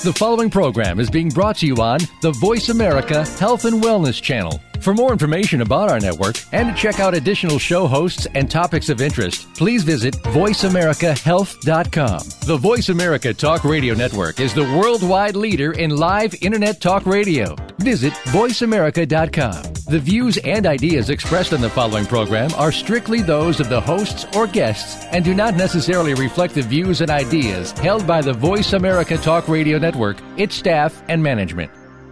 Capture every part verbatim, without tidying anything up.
The following program is being brought to you on the Voice America Health and Wellness channel. For more information about our network and to check out additional show hosts and topics of interest, please visit voice america health dot com. The Voice America Talk Radio Network is the worldwide leader in live Internet talk radio. Visit voice america dot com. The views and ideas expressed in the following program are strictly those of the hosts or guests and do not necessarily reflect the views and ideas held by the Voice America Talk Radio Network, its staff, and management.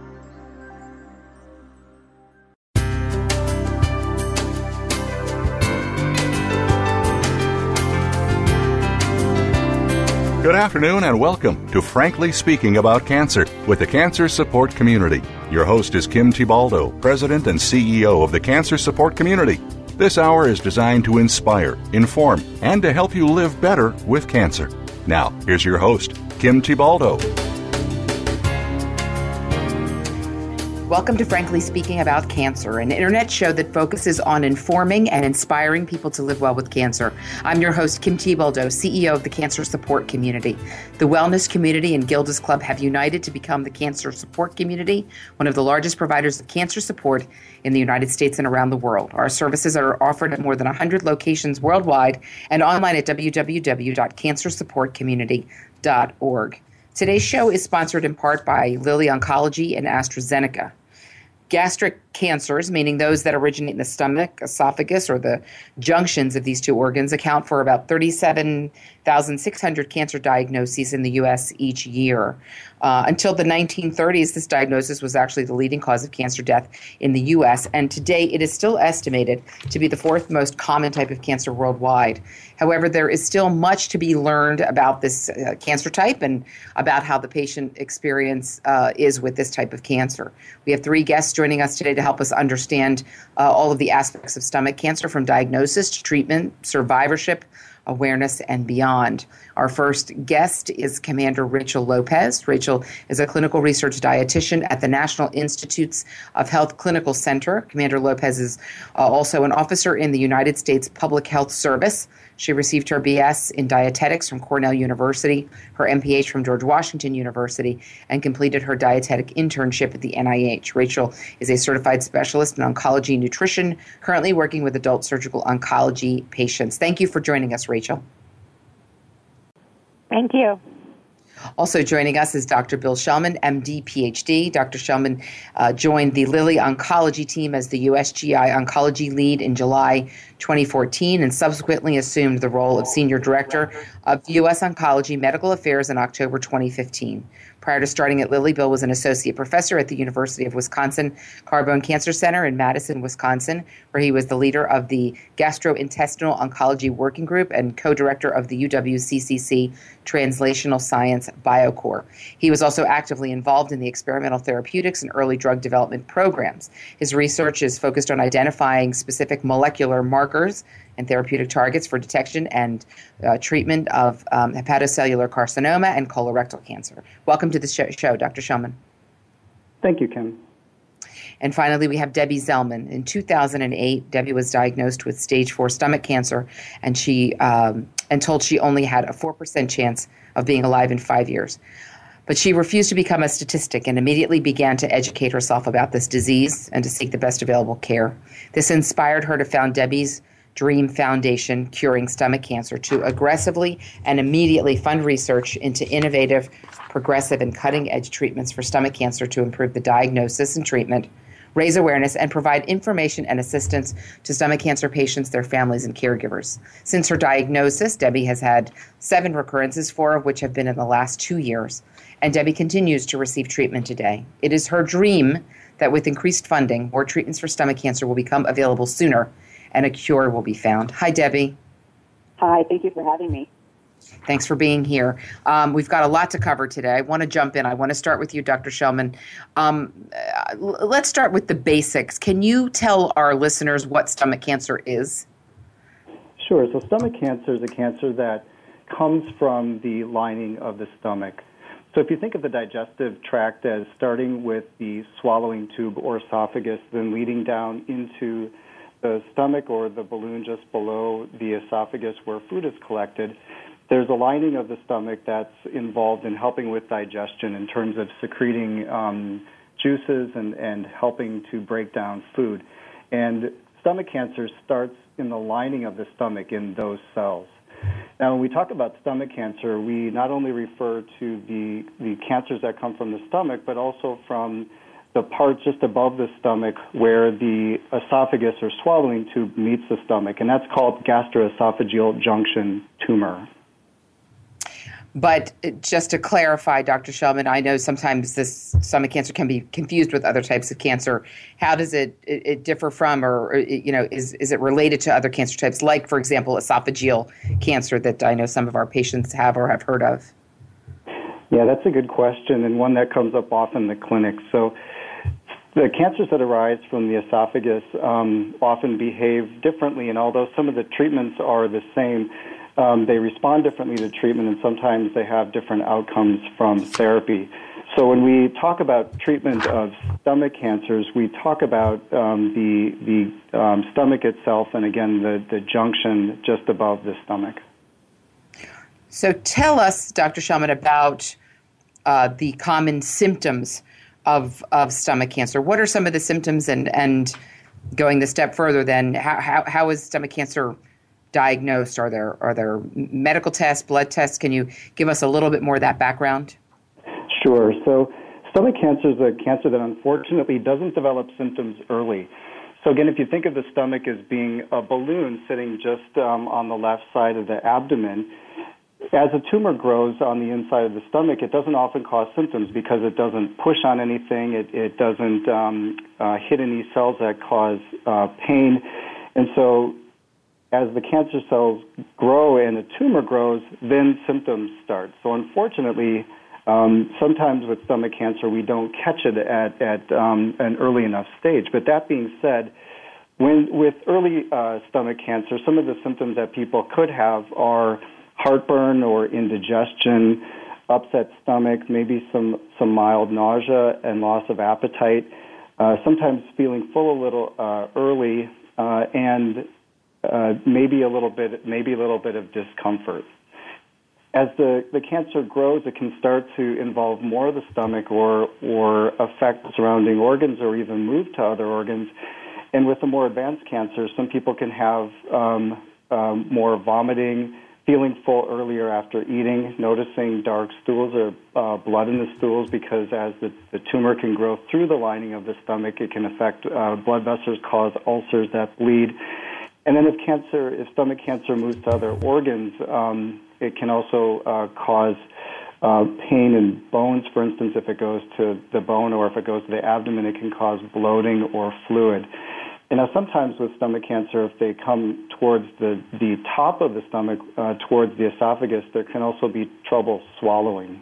Good afternoon and welcome to Frankly Speaking About Cancer with the Cancer Support Community. Your host is Kim Tibaldo, President and C E O of the Cancer Support Community. This hour is designed to inspire, inform, and to help you live better with cancer. Now, here's your host, Kim Tibaldo. Welcome to Frankly Speaking About Cancer, an internet show that focuses on informing and inspiring people to live well with cancer. I'm your host, Kim Tibaldo, C E O of the Cancer Support Community. The wellness community and Gilda's Club have united to become the Cancer Support Community, one of the largest providers of cancer support in the United States and around the world. Our services are offered at more than one hundred locations worldwide and online at w w w dot cancer support community dot org. Today's show is sponsored in part by Lilly Oncology and AstraZeneca. Gastric cancers, meaning those that originate in the stomach, esophagus, or the junctions of these two organs, account for about thirty-seven thousand six hundred cancer diagnoses in the U S each year. Uh, until the nineteen thirties, this diagnosis was actually the leading cause of cancer death in the U S, and today it is still estimated to be the fourth most common type of cancer worldwide. However, there is still much to be learned about this uh, cancer type and about how the patient experience uh, is with this type of cancer. We have three guests joining us today to help us understand uh, all of the aspects of stomach cancer, from diagnosis to treatment, survivorship, awareness, and beyond. Our first guest is Commander Rachel Lopez. Rachel is a clinical research dietitian at the National Institutes of Health Clinical Center. Commander Lopez is uh, also an officer in the United States Public Health Service. She received her B S in dietetics from Cornell University, her M P H from George Washington University, and completed her dietetic internship at the N I H. Rachel is a certified specialist in oncology and nutrition, currently working with adult surgical oncology patients. Thank you for joining us, Rachel. Thank you. Also joining us is Doctor Bill Shellman, M D, P H D. Doctor Shellman uh, joined the Lilly Oncology team as the U S G I Oncology Lead in July twenty fourteen and subsequently assumed the role of Senior Director of U S Oncology Medical Affairs in October twenty fifteen. Prior to starting at Lilly, Bill was an associate professor at the University of Wisconsin Carbone Cancer Center in Madison, Wisconsin, where he was the leader of the Gastrointestinal Oncology Working Group and co-director of the U W C C C Translational Science BioCore. He was also actively involved in the experimental therapeutics and early drug development programs. His research is focused on identifying specific molecular markers and therapeutic targets for detection and uh, treatment of um, hepatocellular carcinoma and colorectal cancer. Welcome to the show, show, Doctor Shellman. Thank you, Kim. And finally, we have Debbie Zellman. In two thousand eight, Debbie was diagnosed with stage four stomach cancer, and she um, and told she only had a four percent chance of being alive in five years. But she refused to become a statistic and immediately began to educate herself about this disease and to seek the best available care. This inspired her to found Debbie's Dream Foundation, Curing Stomach Cancer, to aggressively and immediately fund research into innovative, progressive, and cutting-edge treatments for stomach cancer to improve the diagnosis and treatment, raise awareness, and provide information and assistance to stomach cancer patients, their families, and caregivers. Since her diagnosis, Debbie has had seven recurrences, four of which have been in the last two years, and Debbie continues to receive treatment today. It is her dream that with increased funding, more treatments for stomach cancer will become available sooner and a cure will be found. Hi, Debbie. Hi, thank you for having me. Thanks for being here. Um, we've got a lot to cover today. I want to jump in. I want to start with you, Doctor Shellman. Um, uh, let's start with the basics. Can you tell our listeners what stomach cancer is? Sure. So stomach cancer is a cancer that comes from the lining of the stomach. So if you think of the digestive tract as starting with the swallowing tube or esophagus, then leading down into the stomach or the balloon just below the esophagus where food is collected, there's a lining of the stomach that's involved in helping with digestion in terms of secreting um, juices and, and helping to break down food. And stomach cancer starts in the lining of the stomach in those cells. Now, when we talk about stomach cancer, we not only refer to the, the cancers that come from the stomach, but also from the part just above the stomach where the esophagus or swallowing tube meets the stomach, and that's called gastroesophageal junction tumor. But just to clarify, Doctor Shellman, I know sometimes this stomach cancer can be confused with other types of cancer. How does it, it, it differ from, or, or you know, is, is it related to other cancer types, like, for example, esophageal cancer that I know some of our patients have or have heard of? Yeah, that's a good question, and one that comes up often in the clinic. So the cancers that arise from the esophagus um, often behave differently, and although some of the treatments are the same, Um, they respond differently to treatment, and sometimes they have different outcomes from therapy. So when we talk about treatment of stomach cancers, we talk about um, the, the um, stomach itself and, again, the, the junction just above the stomach. So tell us, Doctor Shellman, about uh, the common symptoms of, of stomach cancer. What are some of the symptoms, and, and going the step further, then, how, how, how is stomach cancer diagnosed? Are there are there medical tests, blood tests? Can you give us a little bit more of that background? Sure. So stomach cancer is a cancer that unfortunately doesn't develop symptoms early. So again, if you think of the stomach as being a balloon sitting just um, on the left side of the abdomen, as a tumor grows on the inside of the stomach, it doesn't often cause symptoms because it doesn't push on anything. It, it doesn't um, uh, hit any cells that cause uh, pain. And so as the cancer cells grow and a tumor grows, then symptoms start. So unfortunately, um, sometimes with stomach cancer, we don't catch it at, at um, an early enough stage. But that being said, when with early uh, stomach cancer, some of the symptoms that people could have are heartburn or indigestion, upset stomach, maybe some, some mild nausea and loss of appetite, uh, sometimes feeling full a little uh, early, uh, and Uh, maybe a little bit, maybe a little bit of discomfort. As the, the cancer grows, it can start to involve more of the stomach or or affect surrounding organs or even move to other organs. And with a more advanced cancer, some people can have um, um, more vomiting, feeling full earlier after eating, noticing dark stools or uh, blood in the stools, because as the, the tumor can grow through the lining of the stomach, it can affect uh, blood vessels, cause ulcers that bleed. And then if cancer, if stomach cancer moves to other organs, um, it can also uh, cause uh, pain in bones. For instance, if it goes to the bone or if it goes to the abdomen, it can cause bloating or fluid. And now sometimes with stomach cancer, if they come towards the, the top of the stomach, uh, towards the esophagus, there can also be trouble swallowing.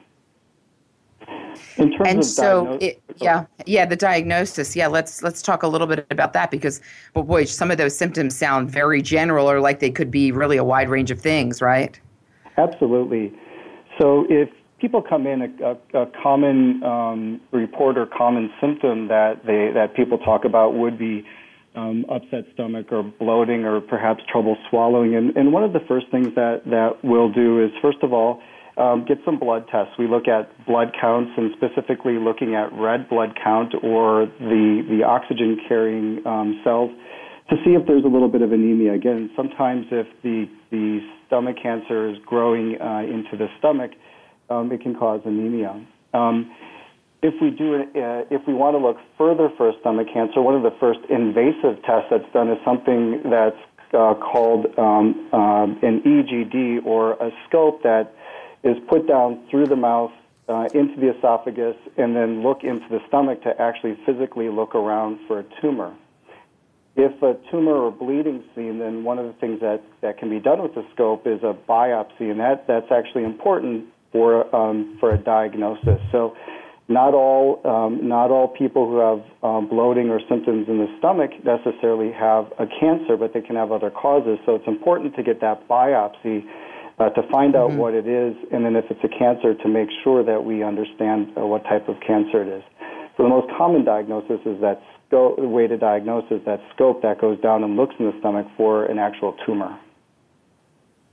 In terms and of so, diagnosis, it, yeah, yeah, the diagnosis. Yeah, let's let's talk a little bit about that, because, well, boy, some of those symptoms sound very general, or like they could be really a wide range of things, right? Absolutely. So if people come in, a, a, a common um, report or common symptom that they that people talk about would be um, upset stomach or bloating or perhaps trouble swallowing. And, and one of the first things that, that we'll do is, first of all, Um, get some blood tests. We look at blood counts, and specifically looking at red blood count or the, the oxygen-carrying um, cells to see if there's a little bit of anemia. Again, sometimes if the, the stomach cancer is growing uh, into the stomach, um, it can cause anemia. Um, if we do, uh, if we want to look further for a stomach cancer, one of the first invasive tests that's done is something that's uh, called um, uh, an E G D, or a scope that is put down through the mouth uh, into the esophagus, and then look into the stomach to actually physically look around for a tumor. If a tumor or bleeding is seen, then one of the things that, that can be done with the scope is a biopsy, and that, that's actually important for um, for a diagnosis. So not all um, not all people who have um, bloating or symptoms in the stomach necessarily have a cancer, but they can have other causes. So it's important to get that biopsy Uh, to find out mm-hmm. what it is, and then if it's a cancer, to make sure that we understand uh, what type of cancer it is. So the most common diagnosis is that scope, the way to diagnose is that scope that goes down and looks in the stomach for an actual tumor.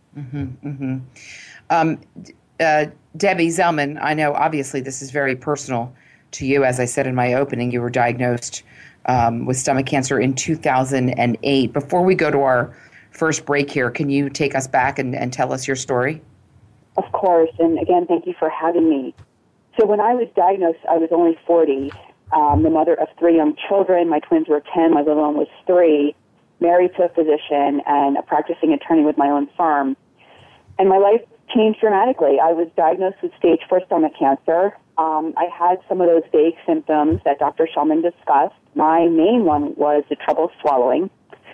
Mm-hmm, mm-hmm. Um, uh, Debbie Zellman, I know obviously this is very personal to you. As I said in my opening, you were diagnosed um, with stomach cancer in two thousand eight. Before we go to our first break here, can you take us back and, and tell us your story? Of course, and again, thank you for having me. So when I was diagnosed, I was only forty, um, the mother of three young children. My twins were ten, my little one was three, married to a physician and a practicing attorney with my own firm. And my life changed dramatically. I was diagnosed with stage four stomach cancer. Um, I had some of those vague symptoms that Doctor Shulman discussed. My main one was the trouble swallowing.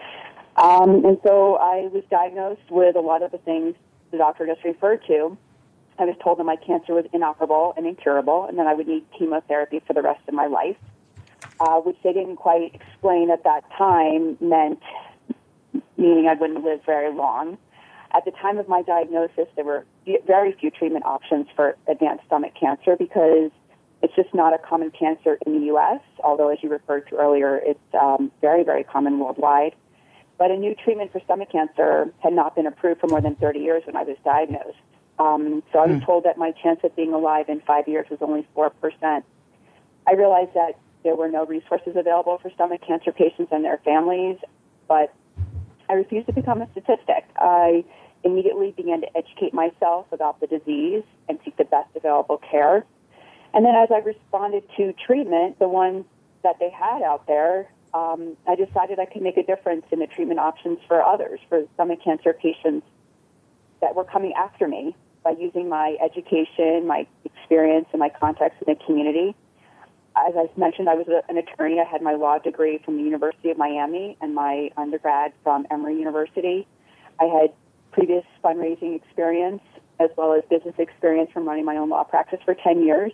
Um, and so I was diagnosed with a lot of the things the doctor just referred to. I was told that my cancer was inoperable and incurable, and that I would need chemotherapy for the rest of my life, uh, which they didn't quite explain at that time meant meaning I wouldn't live very long. At the time of my diagnosis, there were very few treatment options for advanced stomach cancer because it's just not a common cancer in the U S, although, as you referred to earlier, it's um, very, very common worldwide. But a new treatment for stomach cancer had not been approved for more than thirty years when I was diagnosed. Um, so I was mm. told that my chance of being alive in five years was only four percent. I realized that there were no resources available for stomach cancer patients and their families, but I refused to become a statistic. I immediately began to educate myself about the disease and seek the best available care. And then as I responded to treatment, the one that they had out there, um, I decided I could make a difference in the treatment options for others, for stomach cancer patients that were coming after me by using my education, my experience, and my contacts in the community. As I mentioned, I was a, an attorney. I had my law degree from the University of Miami and my undergrad from Emory University. I had previous fundraising experience as well as business experience from running my own law practice for ten years.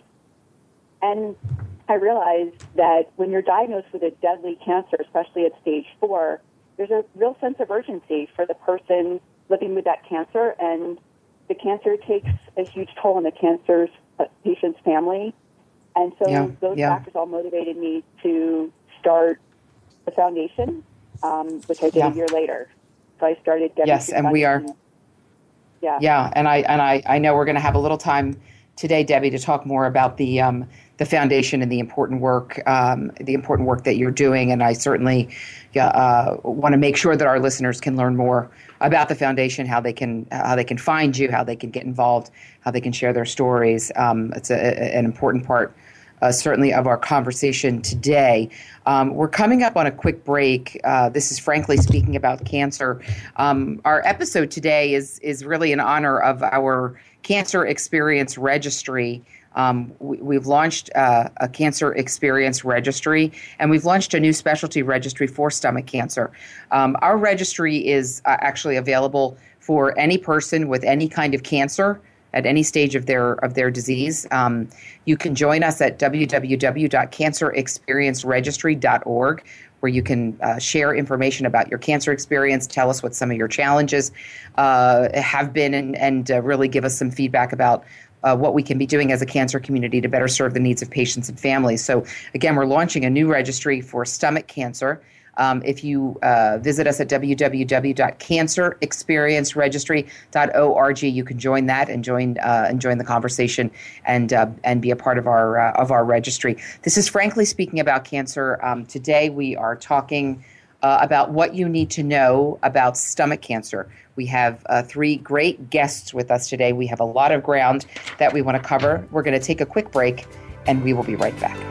And I realized that when you're diagnosed with a deadly cancer, especially at stage four, there's a real sense of urgency for the person living with that cancer, and the cancer takes a huge toll on the cancer's uh, patient's family. And so yeah, those yeah. factors all motivated me to start the foundation, um, which I did yeah. a year later. So I started getting yes, and we are. Yeah, yeah, and I and I, I know we're going to have a little time today, Debbie, to talk more about the um, the foundation and the important work, um, the important work that you're doing. And I certainly uh, want to make sure that our listeners can learn more about the foundation, how they can how they can find you, how they can get involved, how they can share their stories. Um, it's a, a, an important part, uh, certainly, of our conversation today. Um, we're coming up on a quick break. Uh, this is Frankly Speaking About Cancer. Um, our episode today is is really in honor of our Cancer Experience Registry. Um, we, we've launched uh, a Cancer Experience Registry, and we've launched a new specialty registry for stomach cancer. Um, our registry is uh, actually available for any person with any kind of cancer at any stage of their of their disease. Um, you can join us at w w w dot cancer experience registry dot org, where you can uh, share information about your cancer experience, tell us what some of your challenges uh, have been, and, and uh, really give us some feedback about uh, what we can be doing as a cancer community to better serve the needs of patients and families. So again, we're launching a new registry for stomach cancer. Um, if you uh, visit us at w w w dot cancer experience registry dot org, you can join that and join uh, and join the conversation and uh, and be a part of our uh, of our registry. This is Frankly Speaking About Cancer. Um, today we are talking uh, about what you need to know about stomach cancer. We have uh, three great guests with us today. We have a lot of ground that we want to cover. We're going to take a quick break, and we will be right back.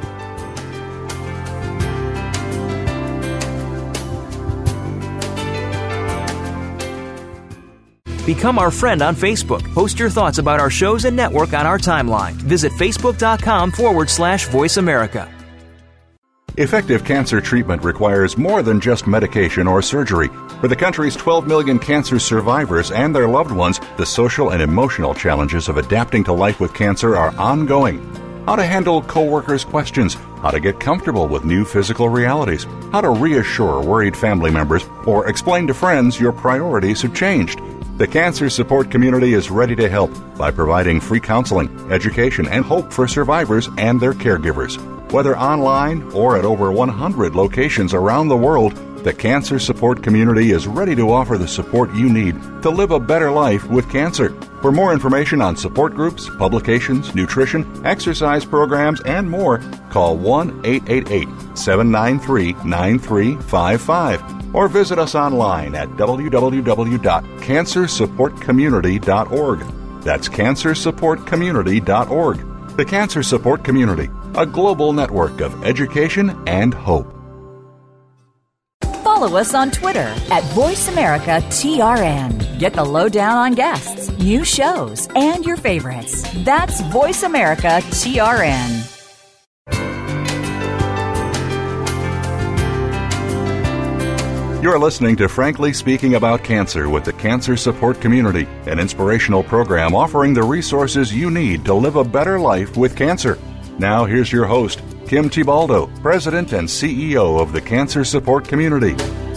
Become our friend on Facebook. Post your thoughts about our shows and network on our timeline. Visit facebook.com forward slash Voice America. Effective cancer treatment requires more than just medication or surgery. For the country's twelve million cancer survivors and their loved ones, the social and emotional challenges of adapting to life with cancer are ongoing. How to handle coworkers' questions, how to get comfortable with new physical realities, how to reassure worried family members, or explain to friends your priorities have changed. The Cancer Support Community is ready to help by providing free counseling, education, and hope for survivors and their caregivers. Whether online or at over one hundred locations around the world, The Cancer Support Community is ready to offer the support you need to live a better life with cancer. For more information on support groups, publications, nutrition, exercise programs, and more, call one eight eight eight, seven nine three, nine three five five or visit us online at w w w dot cancer support community dot org. That's cancer support community dot org. The Cancer Support Community, a global network of education and hope. Follow us on Twitter at Voice America T R N. Get the lowdown on guests, new shows, and your favorites. That's Voice America T R N. You're listening to Frankly Speaking About Cancer with the Cancer Support Community, an inspirational program offering the resources you need to live a better life with cancer. Now here's your host, Kim Thiboldeaux, President and C E O of the Cancer Support Community.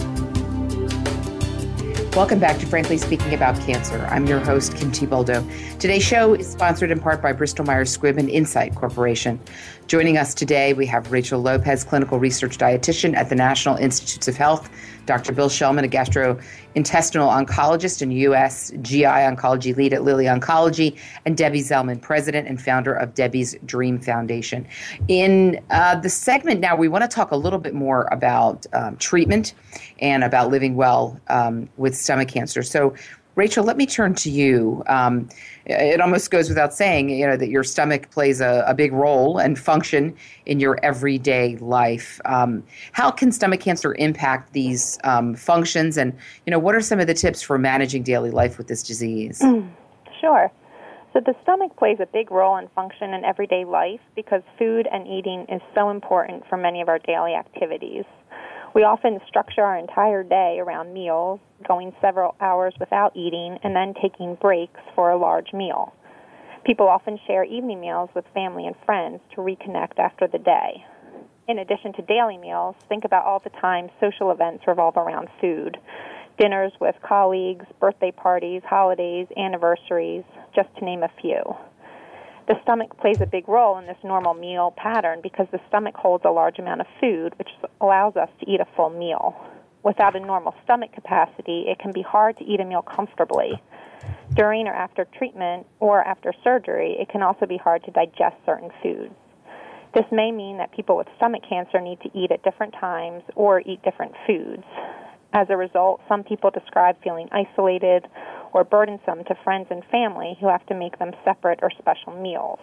Welcome back to Frankly Speaking About Cancer. I'm your host, Kim Thiboldeaux. Today's show is sponsored in part by Bristol Myers Squibb and Insight Corporation. Joining us today, we have Rachel Lopez, clinical research dietitian at the National Institutes of Health, Doctor Bill Shellman, a gastrointestinal oncologist and U S G I oncology lead at Lilly Oncology, and Debbie Zellman, president and founder of Debbie's Dream Foundation. In uh, the segment now, we want to talk a little bit more about um, treatment and about living well um, with stomach cancer. So, Rachel, let me turn to you. Um, it almost goes without saying, you know, that your stomach plays a, a big role and function in your everyday life. Um, how can stomach cancer impact these um, functions? And, you know, what are some of the tips for managing daily life with this disease? Mm, sure. So the stomach plays a big role and function in everyday life because food and eating is so important for many of our daily activities. We often structure our entire day around meals, going several hours without eating, and then taking breaks for a large meal. People often share evening meals with family and friends to reconnect after the day. In addition to daily meals, think about all the time social events revolve around food. Dinners with colleagues, birthday parties, holidays, anniversaries, just to name a few. The stomach plays a big role in this normal meal pattern because the stomach holds a large amount of food, which allows us to eat a full meal. Without a normal stomach capacity, it can be hard to eat a meal comfortably. During or after treatment or after surgery, it can also be hard to digest certain foods. This may mean that people with stomach cancer need to eat at different times or eat different foods. As a result, some people describe feeling isolated or burdensome to friends and family who have to make them separate or special meals.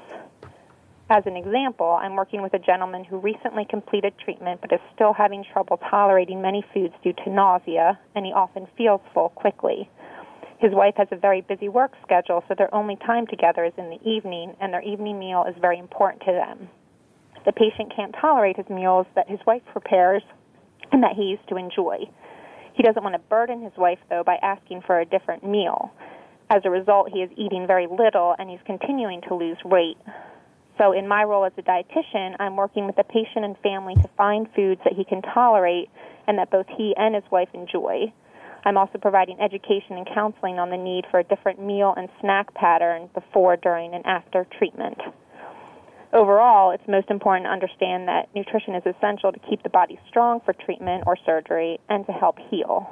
As an example, I'm working with a gentleman who recently completed treatment but is still having trouble tolerating many foods due to nausea, and he often feels full quickly. His wife has a very busy work schedule, so their only time together is in the evening, and their evening meal is very important to them. The patient can't tolerate his meals that his wife prepares and that he used to enjoy. He doesn't want to burden his wife, though, by asking for a different meal. As a result, he is eating very little, and he's continuing to lose weight. So in my role as a dietitian, I'm working with the patient and family to find foods that he can tolerate and that both he and his wife enjoy. I'm also providing education and counseling on the need for a different meal and snack pattern before, during, and after treatment. Overall, it's most important to understand that nutrition is essential to keep the body strong for treatment or surgery and to help heal.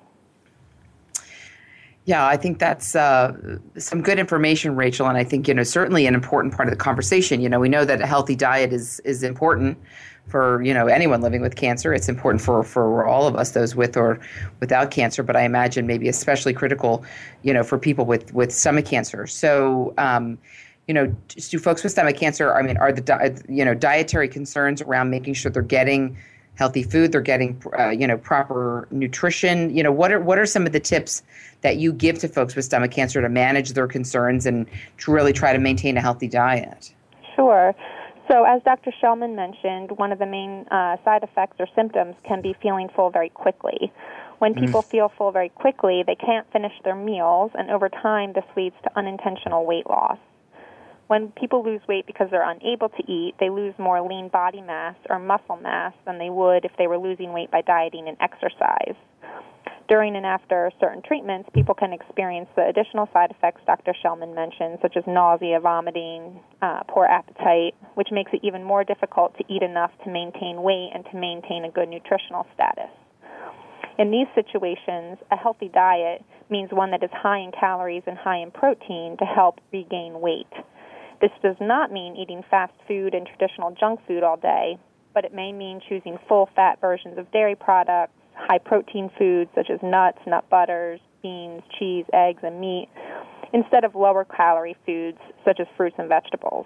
Yeah, I think that's uh, some good information, Rachel, and I think, you know, certainly an important part of the conversation. You know, we know that a healthy diet is is important for, you know, anyone living with cancer. It's important for, for all of us, those with or without cancer, but I imagine maybe especially critical, you know, for people with, with stomach cancer. So, um, you know, do folks with stomach cancer, I mean, are the, di- you know, dietary concerns around making sure they're getting healthy food, they're getting, uh, you know, proper nutrition? You know, what are what are some of the tips that you give to folks with stomach cancer to manage their concerns and to really try to maintain a healthy diet? Sure. So as Doctor Shellman mentioned, one of the main uh, side effects or symptoms can be feeling full very quickly. When people mm. feel full very quickly, they can't finish their meals, and over time this leads to unintentional weight loss. When people lose weight because they're unable to eat, they lose more lean body mass or muscle mass than they would if they were losing weight by dieting and exercise. During and after certain treatments, people can experience the additional side effects Doctor Shellman mentioned, such as nausea, vomiting, uh, poor appetite, which makes it even more difficult to eat enough to maintain weight and to maintain a good nutritional status. In these situations, a healthy diet means one that is high in calories and high in protein to help regain weight. This does not mean eating fast food and traditional junk food all day, but it may mean choosing full-fat versions of dairy products, high-protein foods such as nuts, nut butters, beans, cheese, eggs, and meat, instead of lower-calorie foods such as fruits and vegetables.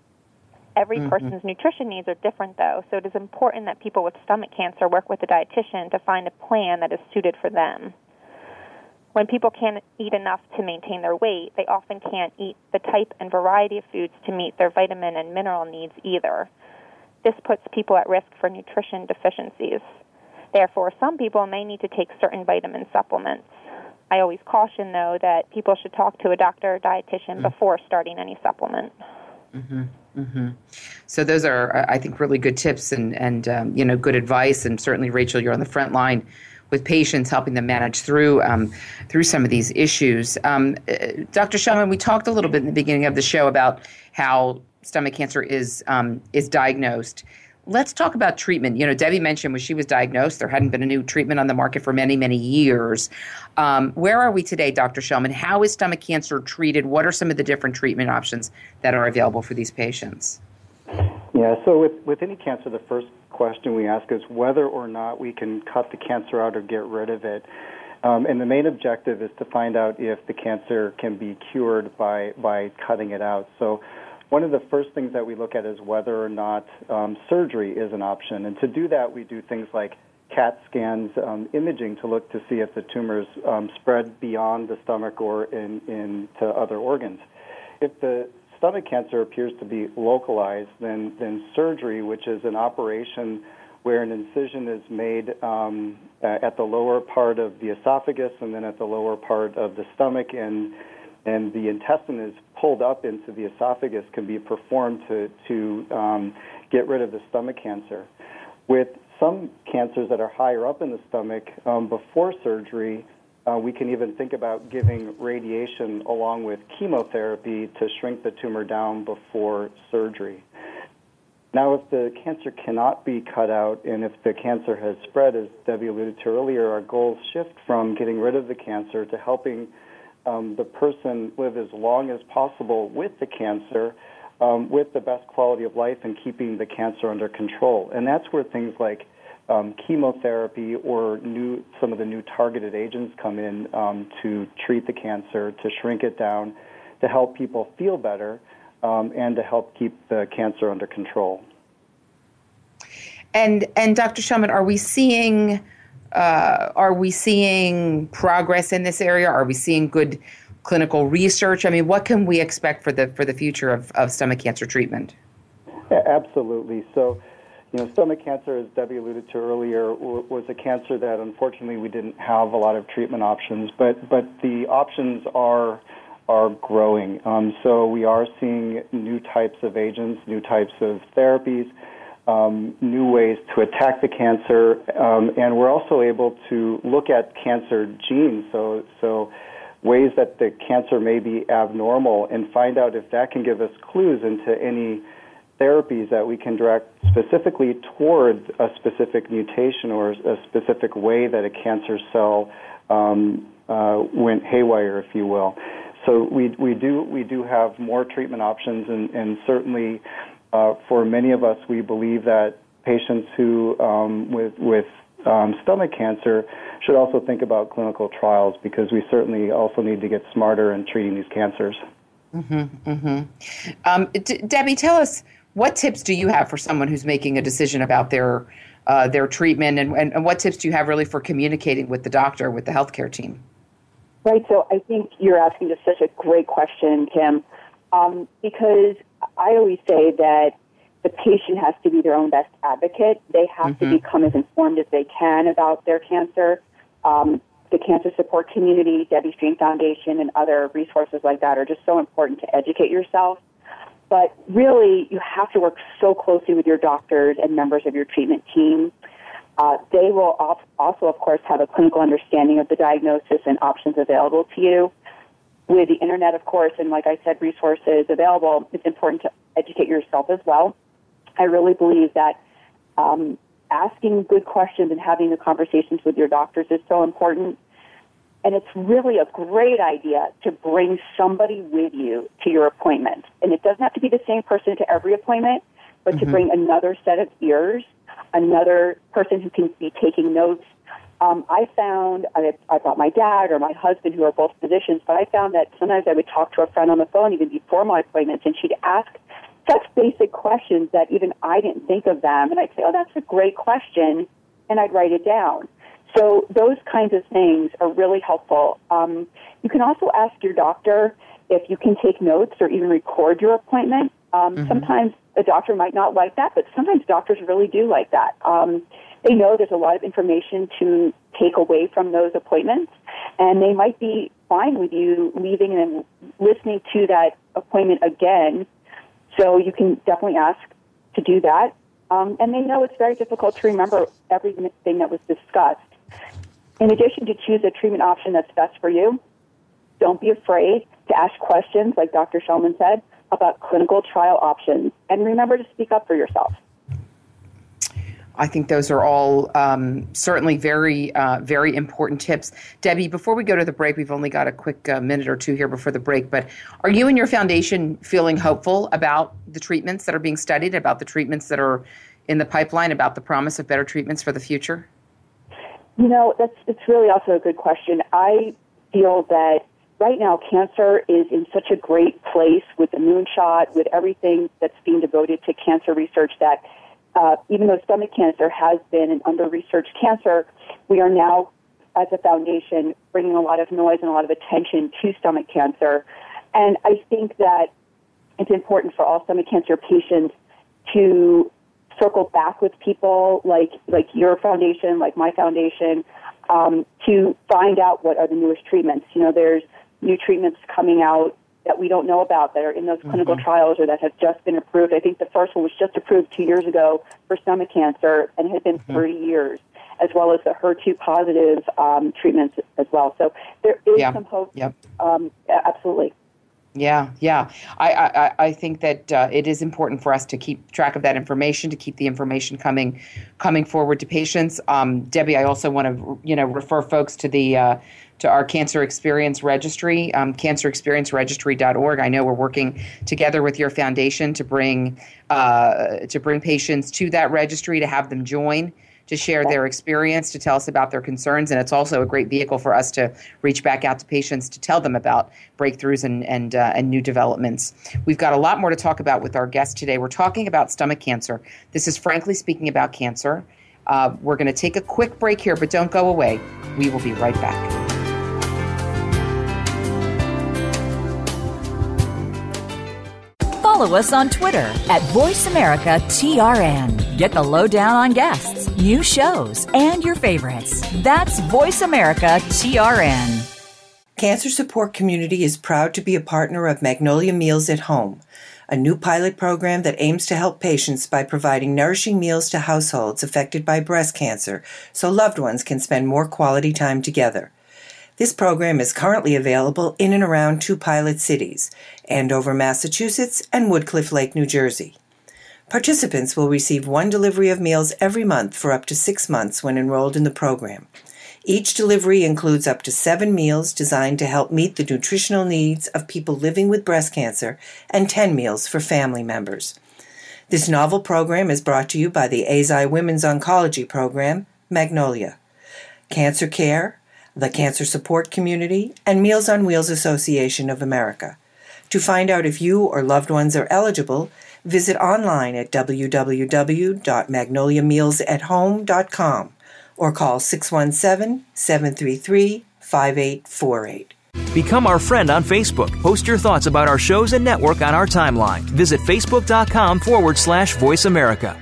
Every mm-hmm. person's nutrition needs are different, though, so it is important that people with stomach cancer work with a dietitian to find a plan that is suited for them. When people can't eat enough to maintain their weight, they often can't eat the type and variety of foods to meet their vitamin and mineral needs either. This puts people at risk for nutrition deficiencies. Therefore, some people may need to take certain vitamin supplements. I always caution, though, that people should talk to a doctor or dietitian mm-hmm. before starting any supplement. Mm-hmm. Mm-hmm. So those are, I think, really good tips and, and um, you know, good advice. And certainly, Rachel, you're on the front line with patients, helping them manage through um, through some of these issues. Um, uh, Doctor Shulman, we talked a little bit in the beginning of the show about how stomach cancer is um, is diagnosed. Let's talk about treatment. You know, Debbie mentioned when she was diagnosed, there hadn't been a new treatment on the market for many, many years. Um, where are we today, Doctor Shulman? How is stomach cancer treated? What are some of the different treatment options that are available for these patients? Yeah, so with, with any cancer, the first question we ask is whether or not we can cut the cancer out or get rid of it. Um, and the main objective is to find out if the cancer can be cured by, by cutting it out. So one of the first things that we look at is whether or not um, surgery is an option. And to do that, we do things like CAT scans, um, imaging to look to see if the tumors um, spread beyond the stomach or in, into other organs. If the stomach cancer appears to be localized, then, then surgery, which is an operation where an incision is made um, at the lower part of the esophagus and then at the lower part of the stomach, and and the intestine is pulled up into the esophagus, can be performed to, to um, get rid of the stomach cancer. With some cancers that are higher up in the stomach, um, before surgery, Uh, we can even think about giving radiation along with chemotherapy to shrink the tumor down before surgery. Now, if the cancer cannot be cut out and if the cancer has spread, as Debbie alluded to earlier, our goals shift from getting rid of the cancer to helping um, the person live as long as possible with the cancer, um, with the best quality of life and keeping the cancer under control. And that's where things like Um, chemotherapy or new some of the new targeted agents come in um, to treat the cancer, to shrink it down, to help people feel better, um, and to help keep the cancer under control. And and Doctor Shulman, are we seeing uh, are we seeing progress in this area? Are we seeing good clinical research? I mean, what can we expect for the for the future of, of stomach cancer treatment? Yeah, absolutely. So. You know, stomach cancer, as Debbie alluded to earlier, w- was a cancer that unfortunately we didn't have a lot of treatment options, but but the options are are growing. Um, so we are seeing new types of agents, new types of therapies, um, new ways to attack the cancer, um, and we're also able to look at cancer genes. So so ways that the cancer may be abnormal, and find out if that can give us clues into any therapies that we can direct specifically toward a specific mutation or a specific way that a cancer cell um, uh, went haywire, if you will. So we we do we do have more treatment options, and, and certainly uh, for many of us, we believe that patients who um, with with um, stomach cancer should also think about clinical trials, because we certainly also need to get smarter in treating these cancers. Mm-hmm, mm-hmm. Um, D- Debbie, tell us, what tips do you have for someone who's making a decision about their uh, their treatment, and, and, and what tips do you have really for communicating with the doctor, with the healthcare team? Right, so I think you're asking just such a great question, Kim, um, because I always say that the patient has to be their own best advocate. They have mm-hmm. to become as informed as they can about their cancer. Um, the Cancer Support Community, Debbie Strain Foundation, and other resources like that are just so important to educate yourself. But really, you have to work so closely with your doctors and members of your treatment team. Uh, they will also, of course, have a clinical understanding of the diagnosis and options available to you. With the Internet, of course, and like I said, resources available, it's important to educate yourself as well. I really believe that um, asking good questions and having the conversations with your doctors is so important. And it's really a great idea to bring somebody with you to your appointment. And it doesn't have to be the same person to every appointment, but mm-hmm. to bring another set of ears, another person who can be taking notes. Um, I found, I, I brought my dad or my husband, who are both physicians, but I found that sometimes I would talk to a friend on the phone even before my appointments, and she'd ask such basic questions that even I didn't think of them. And I'd say, oh, that's a great question, and I'd write it down. So those kinds of things are really helpful. Um, you can also ask your doctor if you can take notes or even record your appointment. Um, mm-hmm. Sometimes a doctor might not like that, but sometimes doctors really do like that. Um, they know there's a lot of information to take away from those appointments, and they might be fine with you leaving and listening to that appointment again. So you can definitely ask to do that. Um, and they know it's very difficult to remember everything that was discussed. In addition, to choose a treatment option that's best for you, don't be afraid to ask questions, like Doctor Shulman said, about clinical trial options. And remember to speak up for yourself. I think those are all um, certainly very, uh, very important tips. Debbie, before we go to the break, we've only got a quick uh, minute or two here before the break, but are you and your foundation feeling hopeful about the treatments that are being studied, about the treatments that are in the pipeline, about the promise of better treatments for the future? You know, that's it's really also a good question. I feel that right now cancer is in such a great place with the moonshot, with everything that's being devoted to cancer research, that uh, even though stomach cancer has been an under-researched cancer, we are now, as a foundation, bringing a lot of noise and a lot of attention to stomach cancer. And I think that it's important for all stomach cancer patients to circle back with people like like your foundation, like my foundation, um, to find out what are the newest treatments. You know, there's new treatments coming out that we don't know about that are in those mm-hmm. clinical trials or that have just been approved. I think the first one was just approved two years ago for stomach cancer, and it had been mm-hmm. thirty years, as well as the H E R two positive um, treatments as well. So there is yeah. some hope. Yep. Um, absolutely. Yeah, yeah. I, I, I think that uh, it is important for us to keep track of that information, to keep the information coming coming forward to patients. Um, Debbie, I also want to you know refer folks to the uh, to our Cancer Experience Registry, um, cancer experience registry dot org. I know we're working together with your foundation to bring uh, to bring patients to that registry, to have them join, to share their experience, to tell us about their concerns. And it's also a great vehicle for us to reach back out to patients to tell them about breakthroughs and and, uh, and new developments. We've got a lot more to talk about with our guest today. We're talking about stomach cancer. This is Frankly Speaking About Cancer. Uh, we're going to take a quick break here, but don't go away. We will be right back. Follow us on Twitter at Voice America T R N. Get the lowdown on guests, new shows, and your favorites. That's Voice America T R N. Cancer Support Community is proud to be a partner of Magnolia Meals at Home, a new pilot program that aims to help patients by providing nourishing meals to households affected by breast cancer so loved ones can spend more quality time together. This program is currently available in and around two pilot cities, Andover, Massachusetts, and Woodcliff Lake, New Jersey. Participants will receive one delivery of meals every month for up to six months when enrolled in the program. Each delivery includes up to seven meals designed to help meet the nutritional needs of people living with breast cancer and ten meals for family members. This novel program is brought to you by the A Z I Women's Oncology Program, Magnolia, Cancer Care, the Cancer Support Community, and Meals on Wheels Association of America. To find out if you or loved ones are eligible, visit online at w w w dot magnolia meals at home dot com or call six one seven, seven three three, five eight four eight. Become our friend on Facebook. Post your thoughts about our shows and network on our timeline. Visit facebook.com forward slash Voice America.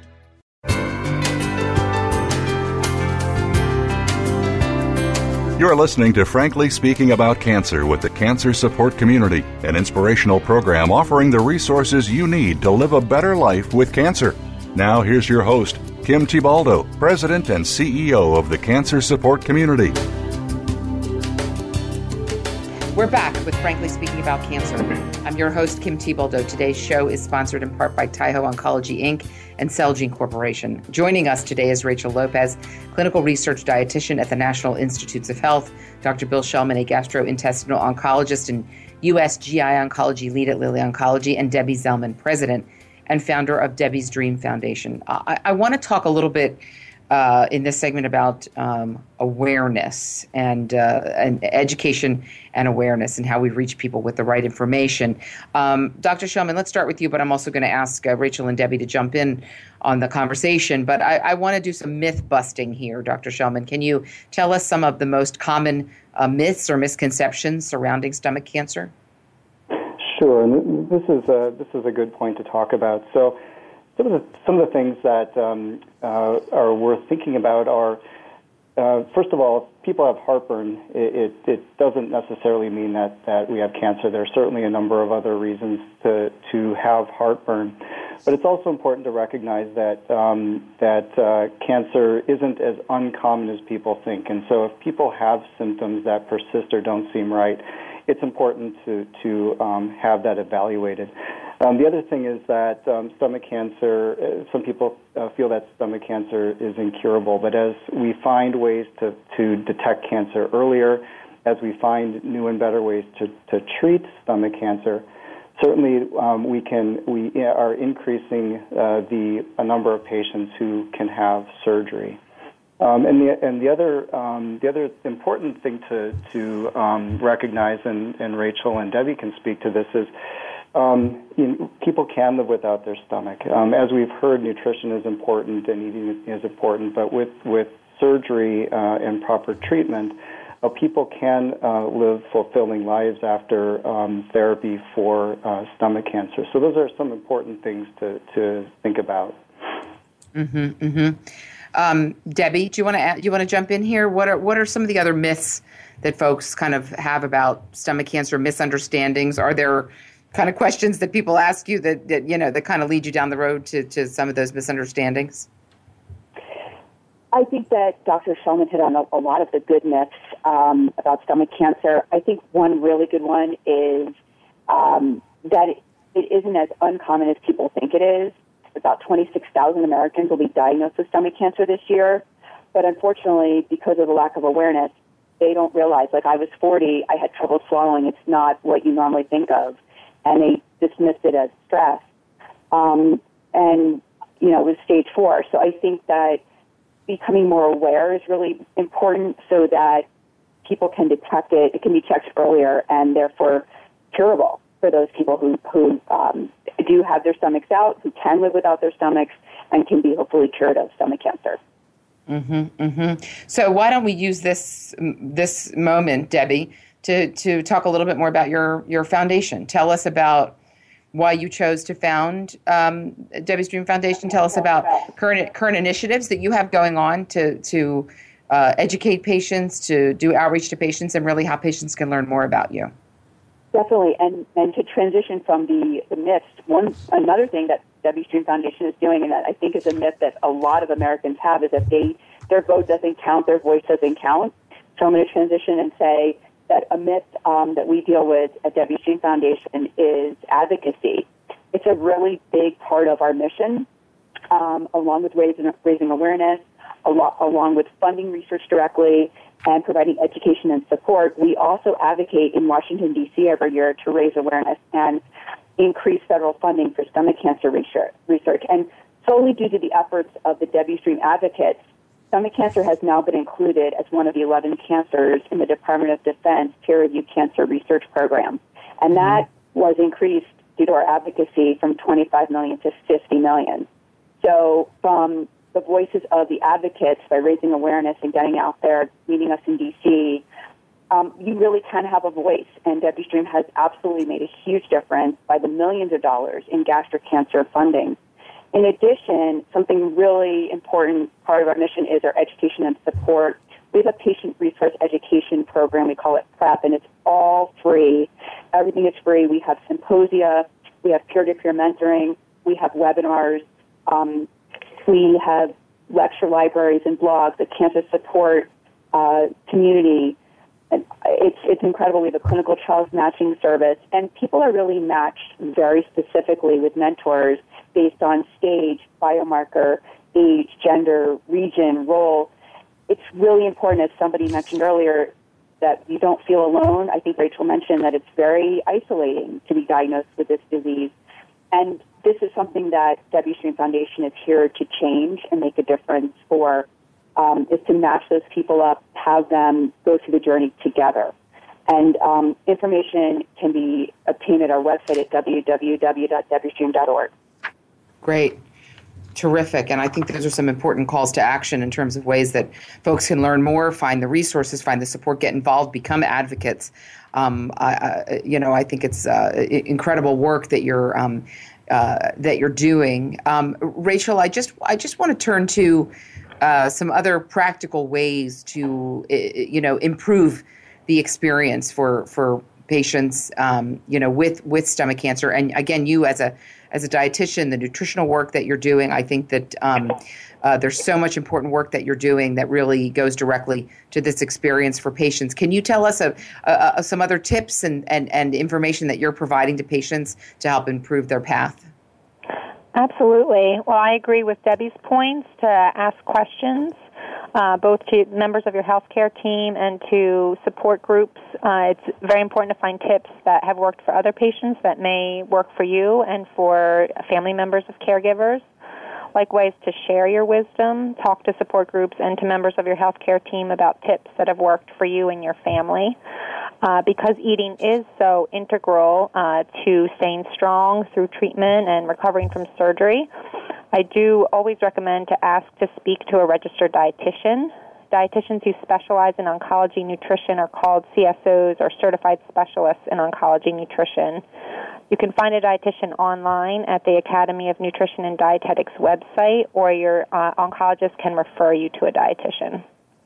You're listening to Frankly Speaking About Cancer with the Cancer Support Community, an inspirational program offering the resources you need to live a better life with cancer. Now here's your host, Kim Thiboldeaux, President and C E O of the Cancer Support Community. We're back with Frankly Speaking About Cancer. I'm your host, Kim Thiboldeaux. Today's show is sponsored in part by Taiho Oncology, Incorporated and Celgene Corporation. Joining us today is Rachel Lopez, clinical research dietitian at the National Institutes of Health, Doctor Bill Shellman, a gastrointestinal oncologist and U S G I oncology lead at Lilly Oncology, and Debbie Zellman, president and founder of Debbie's Dream Foundation. I, I want to talk a little bit Uh, in this segment about um, awareness and, uh, and education and awareness and how we reach people with the right information. Um, Doctor Shellman, let's start with you, but I'm also going to ask uh, Rachel and Debbie to jump in on the conversation. But I, I want to do some myth busting here, Doctor Shellman. Can you tell us some of the most common uh, myths or misconceptions surrounding stomach cancer? Sure, and this is a, this is a good point to talk about. So. Some of the some of the things that um, uh, are worth thinking about are, uh, first of all, if people have heartburn, it, it, it doesn't necessarily mean that, that we have cancer. There are certainly a number of other reasons to to have heartburn, but it's also important to recognize that um, that uh, cancer isn't as uncommon as people think. And so, if people have symptoms that persist or don't seem right, it's important to to um, have that evaluated. Um, the other thing is that um, stomach cancer, uh, some people uh, feel that stomach cancer is incurable, but as we find ways to, to detect cancer earlier, as we find new and better ways to, to treat stomach cancer, certainly um, we can we are increasing uh, the a number of patients who can have surgery. Um, and the and the other um, the other important thing to to um, recognize, and, and Rachel and Debbie can speak to this, is Um, you know, people can live without their stomach. Um, as we've heard, nutrition is important and eating is important, but with, with surgery uh, and proper treatment, uh, people can uh, live fulfilling lives after um, therapy for uh, stomach cancer. So those are some important things to, to think about. Mm-hmm, mm-hmm. Um, Debbie, do you want to you want to jump in here? What are what are some of the other myths that folks kind of have about stomach cancer, misunderstandings? Are there kind of questions that people ask you that, that you know, that kind of lead you down the road to, to some of those misunderstandings? I think that Doctor Shellman hit on a, a lot of the good myths um, about stomach cancer. I think one really good one is um, that it, it isn't as uncommon as people think it is. About twenty-six thousand Americans will be diagnosed with stomach cancer this year, but unfortunately, because of the lack of awareness, they don't realize, like I was forty, I had trouble swallowing. It's not what you normally think of. And they dismissed it as stress. Um, and, you know, it was stage four. So I think that becoming more aware is really important so that people can detect it. It can be checked earlier and therefore curable for those people who, who um, do have their stomachs out, who can live without their stomachs, and can be hopefully cured of stomach cancer. Mm-hmm, mm-hmm. So why don't we use this this moment, Debbie, to, to talk a little bit more about your, your foundation. Tell us about why you chose to found um, Debbie's Dream Foundation. Tell us about current current initiatives that you have going on to, to uh, educate patients, to do outreach to patients, and really how patients can learn more about you. Definitely, and, and to transition from the, the myths, one another thing that Debbie's Dream Foundation is doing, and that I think is a myth that a lot of Americans have, is that they their vote doesn't count, their voice doesn't count. So I'm going to transition and say that a myth um, that we deal with at Debbie's Dream Foundation is advocacy. It's a really big part of our mission, um, along with raising, raising awareness, along, along with funding research directly and providing education and support. We also advocate in Washington, D C every year to raise awareness and increase federal funding for stomach cancer research. And solely due to the efforts of the Debbie's Dream advocates, stomach cancer has now been included as one of the eleven cancers in the Department of Defense peer-reviewed cancer research program. And that mm-hmm. was increased due to our advocacy from twenty-five million dollars to fifty million dollars. So from the voices of the advocates, by raising awareness and getting out there, meeting us in D C, um, you really can have a voice. And Debbie's Dream has absolutely made a huge difference by the millions of dollars in gastric cancer funding. In addition, something really important part of our mission is our education and support. We have a patient resource education program. We call it PrEP, and it's all free. Everything is free. We have symposia. We have peer-to-peer mentoring. We have webinars. Um, we have lecture libraries and blogs, a cancer support uh, community. and it's, it's incredible. We have a clinical trials matching service, and people are really matched very specifically with mentors based on stage, biomarker, age, gender, region, role. It's really important, as somebody mentioned earlier, that you don't feel alone. I think Rachel mentioned that it's very isolating to be diagnosed with this disease. And this is something that W Stream Foundation is here to change and make a difference for, um, is to match those people up, have them go through the journey together. And um, information can be obtained at our website at w w w dot w stream dot org. Great. Terrific. And I think those are some important calls to action in terms of ways that folks can learn more, find the resources, find the support, get involved, become advocates. Um, I, I, you know, I think it's uh, incredible work that you're um, uh, that you're doing. Um, Rachel, I just I just want to turn to uh, some other practical ways to you know improve the experience for for patients um, you know with with stomach cancer. And again, you as a as a dietitian, the nutritional work that you're doing, I think that um, uh, there's so much important work that you're doing that really goes directly to this experience for patients. Can you tell us a, a, a, some other tips and, and, and information that you're providing to patients to help improve their path? Absolutely. Well, I agree with Debbie's points to ask questions, uh, both to members of your healthcare team and to support groups. Uh, it's very important to find tips that have worked for other patients that may work for you and for family members of caregivers. Likewise, to share your wisdom, talk to support groups and to members of your healthcare team about tips that have worked for you and your family. Uh, because eating is so integral uh, to staying strong through treatment and recovering from surgery, I do always recommend to ask to speak to a registered dietitian. Dietitians who specialize in oncology nutrition are called C S Os, or certified specialists in oncology nutrition. You can find a dietitian online at the Academy of Nutrition and Dietetics website, or your uh, oncologist can refer you to a dietitian.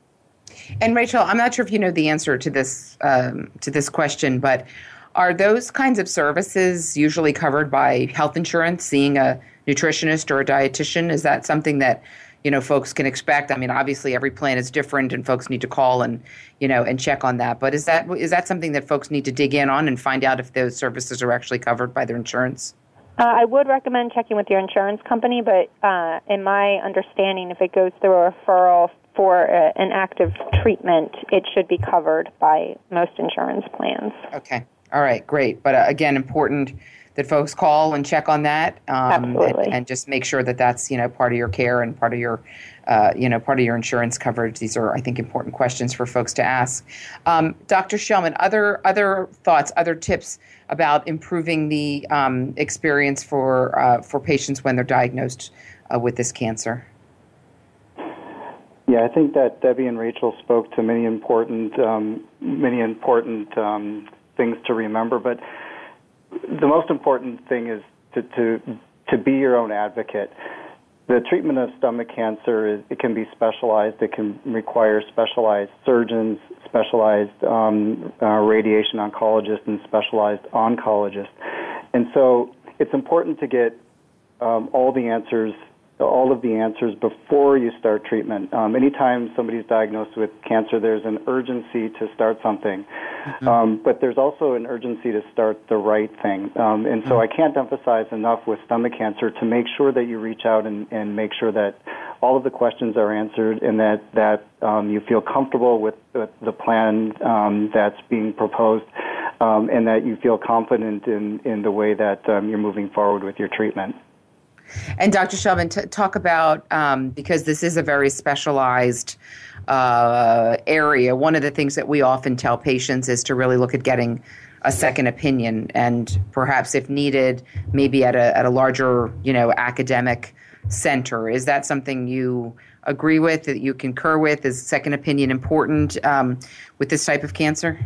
And Rachel, I'm not sure if you know the answer to this um, to this question, but are those kinds of services usually covered by health insurance, seeing a nutritionist or a dietitian? Is that something that, you know, folks can expect? I mean, obviously every plan is different and folks need to call and, you know, and check on that. But is that is that something that folks need to dig in on and find out if those services are actually covered by their insurance? Uh, I would recommend checking with your insurance company, but uh, in my understanding, if it goes through a referral for uh, an active treatment, it should be covered by most insurance plans. Okay. All right. Great. But uh, again, important that folks call and check on that, um, Absolutely. and, and just make sure that that's, you know, part of your care and part of your, uh, you know, part of your insurance coverage. These are, I think, important questions for folks to ask. Um, Doctor Shellman, other other thoughts, other tips about improving the um, experience for uh, for patients when they're diagnosed uh, with this cancer? Yeah, I think that Debbie and Rachel spoke to many important, um, many important um, things to remember. But the most important thing is to, to to be your own advocate. The treatment of stomach cancer is it can be specialized. It can require specialized surgeons, specialized um, uh, radiation oncologists, and specialized oncologists. And so it's important to get um, all the answers. all of the answers before you start treatment. Um, anytime somebody's diagnosed with cancer, there's an urgency to start something. Mm-hmm. Um, but there's also an urgency to start the right thing. Um, and so mm-hmm. I can't emphasize enough with stomach cancer to make sure that you reach out and, and make sure that all of the questions are answered and that, that um, you feel comfortable with the, the plan um, that's being proposed um, and that you feel confident in, in the way that um, you're moving forward with your treatment. And Doctor Shellman, t- talk about, um, because this is a very specialized uh, area, one of the things that we often tell patients is to really look at getting a second opinion and perhaps if needed, maybe at a at a larger, you know, academic center. Is that something you agree with, that you concur with? Is second opinion important um, with this type of cancer?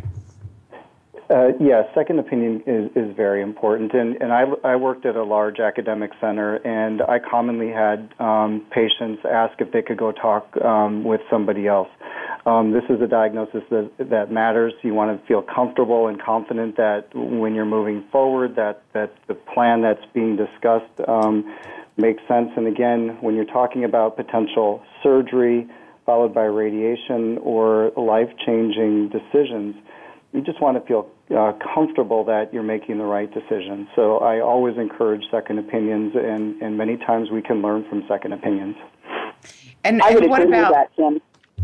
Uh, yeah, second opinion is, is very important. And, and I, I worked at a large academic center, and I commonly had um, patients ask if they could go talk um, with somebody else. Um, this is a diagnosis that, that matters. You want to feel comfortable and confident that when you're moving forward, that, that the plan that's being discussed um, makes sense. And again, when you're talking about potential surgery, followed by radiation or life-changing decisions, you just want to feel uh, comfortable that you're making the right decision. So I always encourage second opinions, and, and many times we can learn from second opinions. And, I would and what agree about... with that, Kim.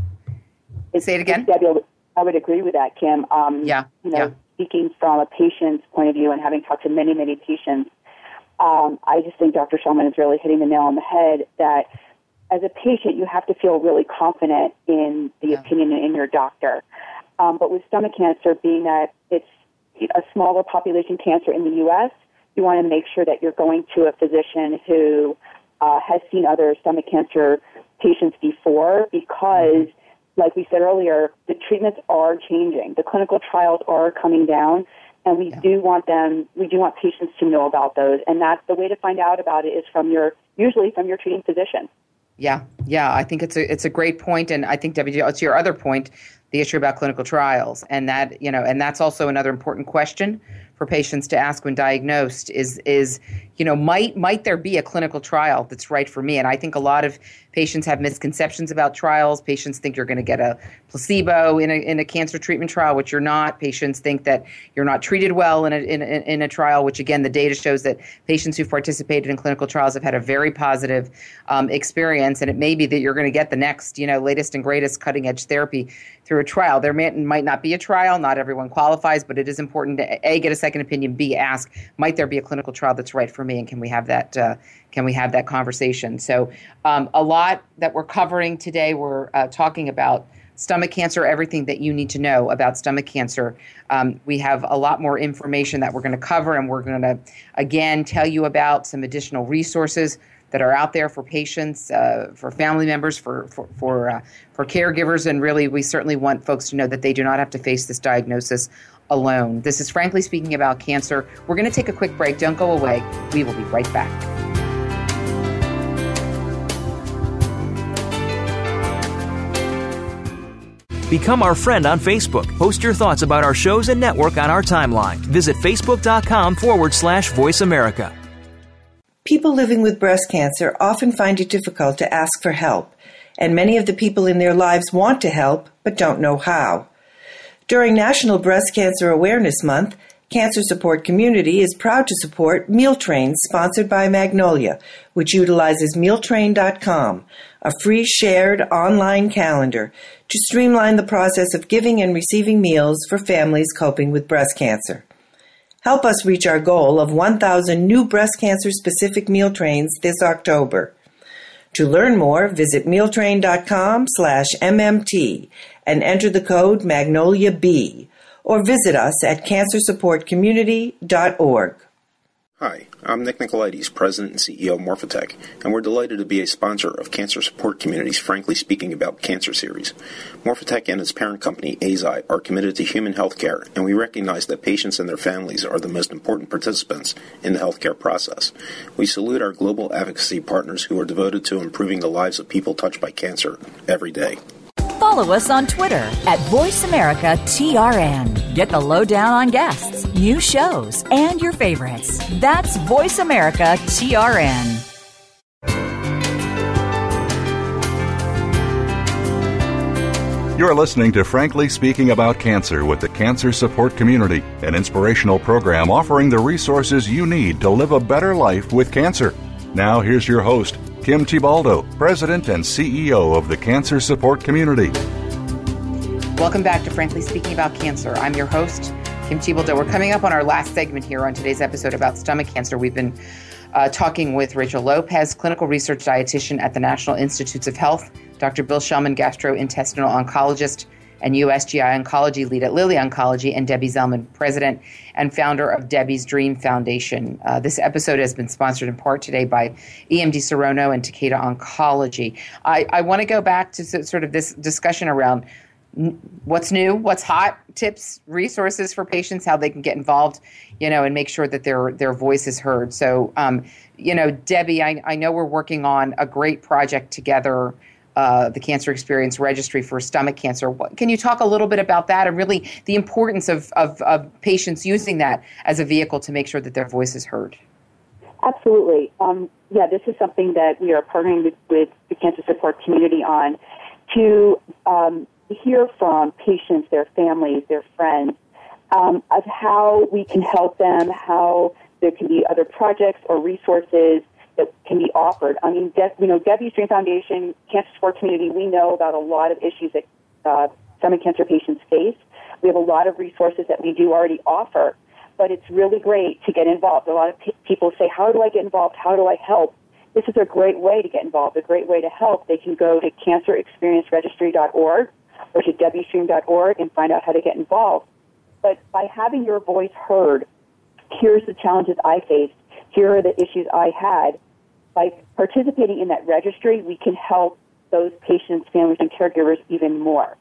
Say it again? Debbie, I would agree with that, Kim. Um, yeah. You know, yeah. speaking from a patient's point of view and having talked to many, many patients, um, I just think Doctor Shulman is really hitting the nail on the head that as a patient, you have to feel really confident in the yeah. opinion in your doctor. Um, but with stomach cancer, being that it's a smaller population cancer in the U S, you want to make sure that you're going to a physician who uh, has seen other stomach cancer patients before, because, like we said earlier, the treatments are changing. The clinical trials are coming down, and we yeah. do want them, we do want patients to know about those. And that's the way to find out about it is from your, usually from your treating physician. Yeah, yeah, I think it's a it's a great point, and I think, Debbie, it's your other point, the issue about clinical trials, and that, you know, and that's also another important question for patients to ask when diagnosed is, is you know, might might there be a clinical trial that's right for me? And I think a lot of patients have misconceptions about trials. Patients think you're going to get a placebo in a in a cancer treatment trial, which you're not. Patients think that you're not treated well in a in a, in a trial, which, again, the data shows that patients who've participated in clinical trials have had a very positive um, experience, and it may be that you're going to get the next, you know, latest and greatest cutting edge therapy through a trial. There may, might not be a trial. Not everyone qualifies, but it is important to, A, get a second opinion, B, ask, might there be a clinical trial that's right for me, and can we have that uh, can we have that conversation? So um, a lot that we're covering today. We're uh, talking about stomach cancer, everything that you need to know about stomach cancer. Um, we have a lot more information that we're going to cover, and we're going to, again, tell you about some additional resources that are out there for patients, uh, for family members, for for for, uh, for caregivers, and really, we certainly want folks to know that they do not have to face this diagnosis alone. This is Frankly Speaking About Cancer. We're going to take a quick break. Don't go away. We will be right back. Become our friend on Facebook. Post your thoughts about our shows and network on our timeline. Visit facebook.com forward slash Voice America. People living with breast cancer often find it difficult to ask for help, and many of the people in their lives want to help but don't know how. During National Breast Cancer Awareness Month, Cancer Support Community is proud to support Meal Train, sponsored by Magnolia, which utilizes meal train dot com, a free shared online calendar to streamline the process of giving and receiving meals for families coping with breast cancer. Help us reach our goal of one thousand new breast cancer-specific meal trains this October. To learn more, visit meal train dot com slash M M T and enter the code Magnolia B, or visit us at cancer support community dot org. Hi, I'm Nick Nicolaides, President and C E O of Morphotek, and we're delighted to be a sponsor of Cancer Support Community's Frankly Speaking About Cancer series. Morphotek and its parent company, Eisai, are committed to human health care, and we recognize that patients and their families are the most important participants in the healthcare process. We salute our global advocacy partners who are devoted to improving the lives of people touched by cancer every day. Follow us on Twitter at Voice America T R N. Get the lowdown on guests, new shows, and your favorites. That's Voice America T R N. You're listening to Frankly Speaking About Cancer with the Cancer Support Community, an inspirational program offering the resources you need to live a better life with cancer. Now here's your host, Kim Thiboldeaux, President and C E O of the Cancer Support Community. Welcome back to Frankly Speaking About Cancer. I'm your host, Kim Thiboldeaux. We're coming up on our last segment here on today's episode about stomach cancer. We've been uh, talking with Rachel Lopez, clinical research dietitian at the National Institutes of Health, Doctor Bill Shulman, gastrointestinal oncologist and U S G I oncology lead at Lilly Oncology, and Debbie Zellman, president and founder of Debbie's Dream Foundation. Uh, this episode has been sponsored in part today by E M D Serono and Takeda Oncology. I, I want to go back to sort of this discussion around what's new, what's hot, tips, resources for patients, how they can get involved, you know, and make sure that their their voice is heard. So, um, you know, Debbie, I, I know we're working on a great project together, uh, the Cancer Experience Registry for Stomach Cancer. What, can you talk a little bit about that and really the importance of, of, of patients using that as a vehicle to make sure that their voice is heard? Absolutely. Um, yeah, this is something that we are partnering with, with the Cancer Support Community on. to um, hear from patients, their families, their friends, um, of how we can help them, how there can be other projects or resources that can be offered. I mean, De- you know, Debbie's Dream Foundation, Cancer Support Community, we know about a lot of issues that uh, stomach cancer patients face. We have a lot of resources that we do already offer, but it's really great to get involved. A lot of p- people say, how do I get involved? How do I help? This is a great way to get involved, a great way to help. They can go to cancer experience registry dot org or to debbie stream dot org and find out how to get involved. But by having your voice heard, here's the challenges I faced, here are the issues I had. By participating in that registry, we can help those patients, families, and caregivers even more.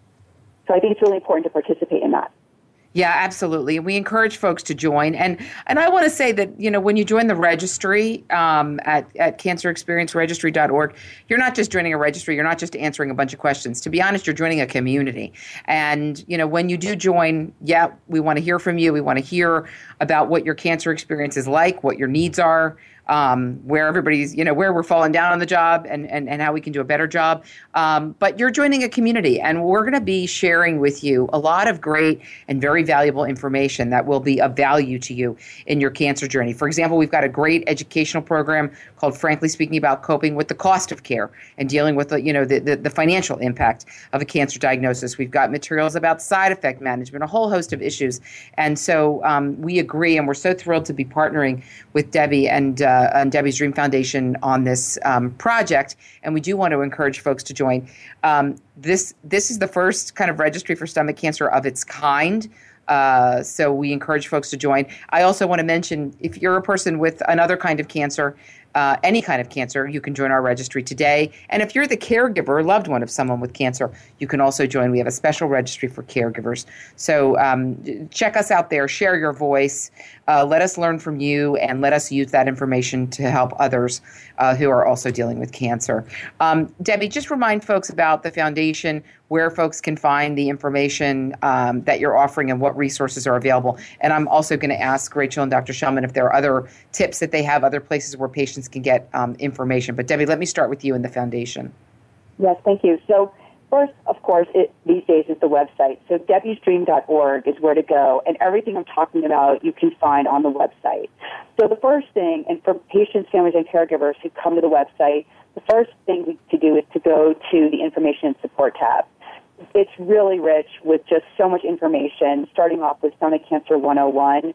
So I think it's really important to participate in that. Yeah, absolutely. We encourage folks to join. And and I want to say that, you know, when you join the registry um, at, at cancer experience registry dot org, you're not just joining a registry. You're not just answering a bunch of questions. To be honest, you're joining a community. And, you know, when you do join, yeah, we want to hear from you. We want to hear about what your cancer experience is like, what your needs are, um, where everybody's, you know, where we're falling down on the job and, and, and how we can do a better job. Um, but you're joining a community, and we're going to be sharing with you a lot of great and very valuable information that will be of value to you in your cancer journey. For example, we've got a great educational program called Frankly Speaking About Coping with the Cost of Care and dealing with the, you know, the, the, the financial impact of a cancer diagnosis. We've got materials about side effect management, a whole host of issues. And so um, we agree, and we're so thrilled to be partnering with Debbie and, uh, and Debbie's Dream Foundation on this um, project. And we do want to encourage folks to join. Um, this this is the first kind of registry for stomach cancer of its kind. Uh, so we encourage folks to join. I also want to mention, if you're a person with another kind of cancer, uh, any kind of cancer, you can join our registry today. And if you're the caregiver or loved one of someone with cancer, you can also join. We have a special registry for caregivers. So um, check us out there. Share your voice. Uh, let us learn from you, and let us use that information to help others uh, who are also dealing with cancer. Um, Debbie, just remind folks about the foundation, where folks can find the information um, that you're offering and what resources are available. And I'm also going to ask Rachel and Doctor Shellman if there are other tips that they have, other places where patients can get um, information. But Debbie, let me start with you in the foundation. Yes, thank you. So first, of course, it, these days is the website. So debbies dream dot org is where to go, and everything I'm talking about you can find on the website. So the first thing, and for patients, families, and caregivers who come to the website, the first thing to do is to go to the Information and Support tab. It's really rich with just so much information, starting off with Stomach Cancer one oh one,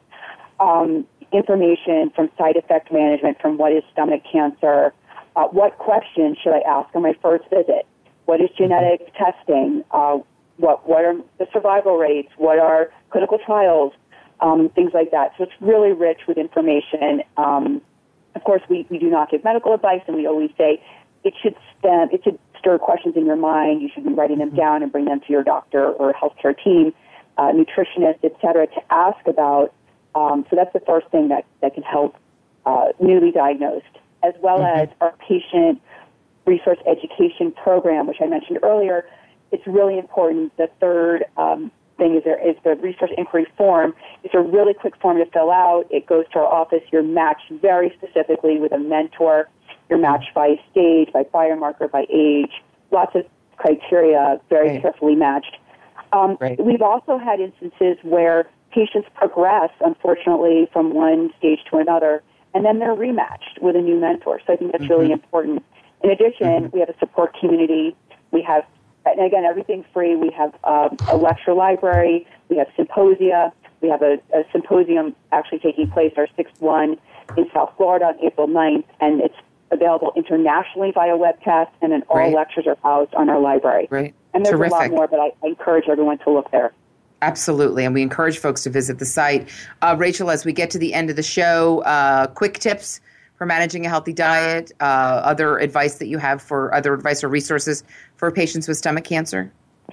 um, information from side effect management, from what is stomach cancer, uh, what questions should I ask on my first visit, what is genetic testing, uh, what what are the survival rates, what are clinical trials, um, things like that. So it's really rich with information. Um, of course, we, we do not give medical advice, and we always say it should stem, it should stir questions in your mind. You should be writing them down and bring them to your doctor or healthcare team, uh, nutritionist, et cetera, to ask about. Um, so that's the first thing that, that can help uh, newly diagnosed, as well mm-hmm. as our patient resource education program, which I mentioned earlier. It's really important. The third um, thing is there is the resource inquiry form. It's a really quick form to fill out. It goes to our office. You're matched very specifically with a mentor. You're matched by stage, by biomarker, by age, lots of criteria, very right. carefully matched. Um, right. We've also had instances where patients progress, unfortunately, from one stage to another, and then they're rematched with a new mentor. So I think that's mm-hmm. really important. In addition, mm-hmm. we have a support community. We have, and again, everything free. We have um, a lecture library. We have symposia. We have a, a symposium actually taking place, our sixth one, in South Florida on April ninth, and it's available internationally via webcast, and then all right. lectures are housed on our library. Right. And there's Terrific. a lot more, but I, I encourage everyone to look there. Absolutely, and we encourage folks to visit the site. Uh, Rachel, as we get to the end of the show, uh, quick tips for managing a healthy diet, uh, other advice that you have for other advice or resources for patients with stomach cancer?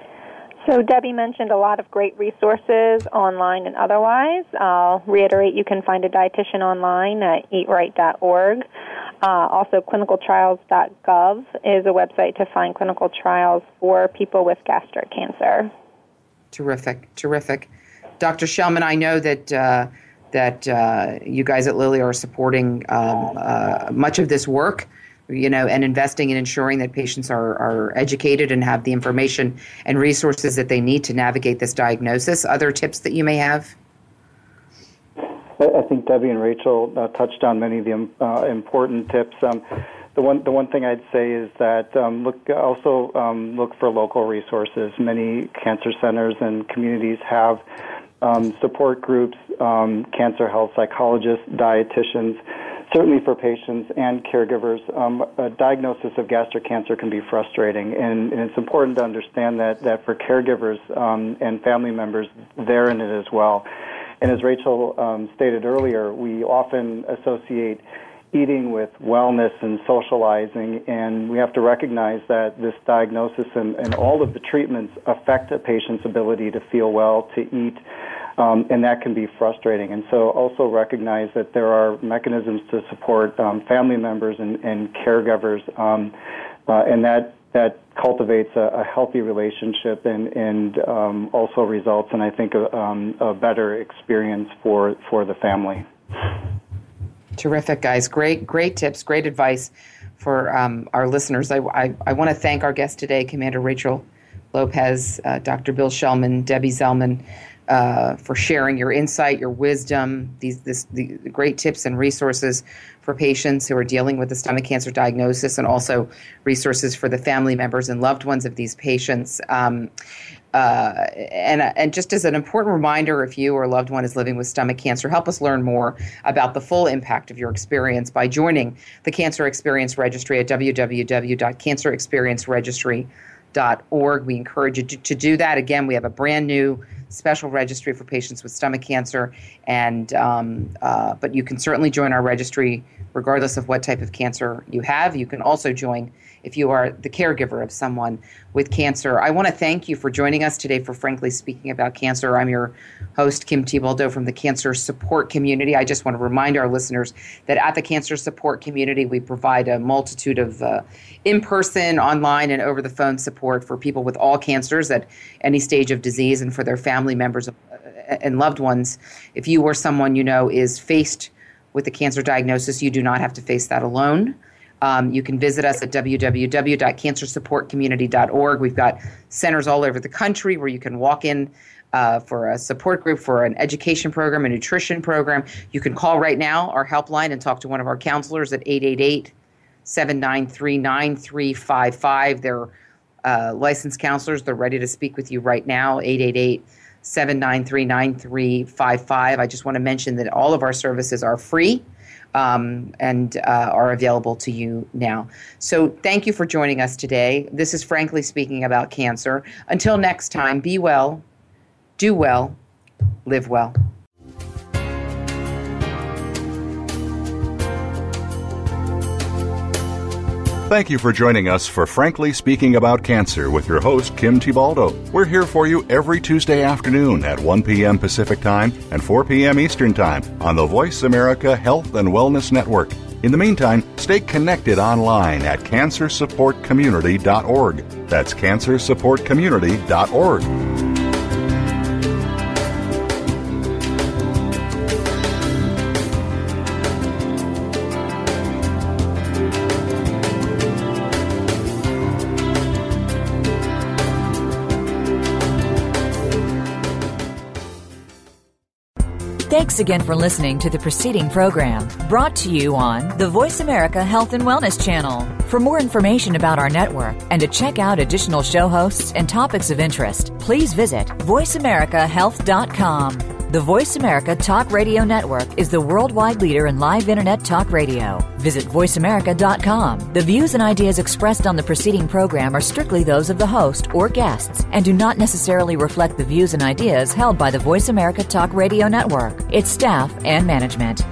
So Debbie mentioned a lot of great resources online and otherwise. I'll reiterate, you can find a dietitian online at eat right dot org. Uh, also, clinical trials dot gov is a website to find clinical trials for people with gastric cancer. Terrific, terrific. Doctor Shellman, I know that uh, that uh, you guys at Lilly are supporting um, uh, much of this work you know, and investing in ensuring that patients are, are educated and have the information and resources that they need to navigate this diagnosis. Other tips that you may have? I think Debbie and Rachel uh, touched on many of the uh, important tips. Um, the one the one thing I'd say is that um, look also um, look for local resources. Many cancer centers and communities have um, support groups, um, cancer health psychologists, dietitians. Certainly for patients and caregivers, um, a diagnosis of gastric cancer can be frustrating, and, and it's important to understand that, that for caregivers um, and family members, they're in it as well. And as Rachel um, stated earlier, we often associate eating with wellness and socializing, and we have to recognize that this diagnosis and, and all of the treatments affect a patient's ability to feel well, to eat, Um, and that can be frustrating. And so also recognize that there are mechanisms to support um, family members and, and caregivers, um, uh, and that that cultivates a, a healthy relationship and, and um, also results in, I think, a, um, a better experience for, for the family. Terrific, guys. Great, great tips, great advice for um, our listeners. I, I, I want to thank our guest today, Commander Rachel Lopez, uh, Doctor Bill Shellman, Debbie Zellman, Uh, for sharing your insight, your wisdom, these this, the great tips and resources for patients who are dealing with the stomach cancer diagnosis, and also resources for the family members and loved ones of these patients. Um, uh, and, and just as an important reminder, if you or a loved one is living with stomach cancer, help us learn more about the full impact of your experience by joining the Cancer Experience Registry at w w w dot cancer experience registry dot org. We encourage you to, to do that. Again, we have a brand new special registry for patients with stomach cancer, and um, uh, but you can certainly join our registry regardless of what type of cancer you have. You can also join if you are the caregiver of someone with cancer. I want to thank you for joining us today for Frankly Speaking About Cancer. I'm your host, Kim Thiboldeaux from the Cancer Support Community. I just want to remind our listeners that at the Cancer Support Community, we provide a multitude of uh, in-person, online, and over-the-phone support for people with all cancers at any stage of disease, and for their family members and loved ones. If you or someone you know is faced with a cancer diagnosis, you do not have to face that alone. Um, you can visit us at w w w dot cancer support community dot org. We've got centers all over the country where you can walk in uh, for a support group, for an education program, a nutrition program. You can call right now, our helpline, and talk to one of our counselors at eight eight eight, seven nine three, nine three five five. They're uh, licensed counselors. They're ready to speak with you right now, eight eight eight, seven nine three, nine three five five. I just want to mention that all of our services are free. Um, and uh, are available to you now. So thank you for joining us today. This is Frankly Speaking About Cancer. Until next time, be well, do well, live well. Thank you for joining us for Frankly Speaking About Cancer with your host, Kim Thiboldeaux. We're here for you every Tuesday afternoon at one p.m. Pacific Time and four p.m. Eastern Time on the Voice America Health and Wellness Network. In the meantime, stay connected online at cancer support community dot org. That's cancer support community dot org. Thanks again for listening to the preceding program, brought to you on the Voice America Health and Wellness Channel. For more information about our network and to check out additional show hosts and topics of interest, please visit voice america health dot com. The Voice America Talk Radio Network is the worldwide leader in live Internet talk radio. Visit voice america dot com. The views and ideas expressed on the preceding program are strictly those of the host or guests and do not necessarily reflect the views and ideas held by the Voice America Talk Radio Network, its staff, and management.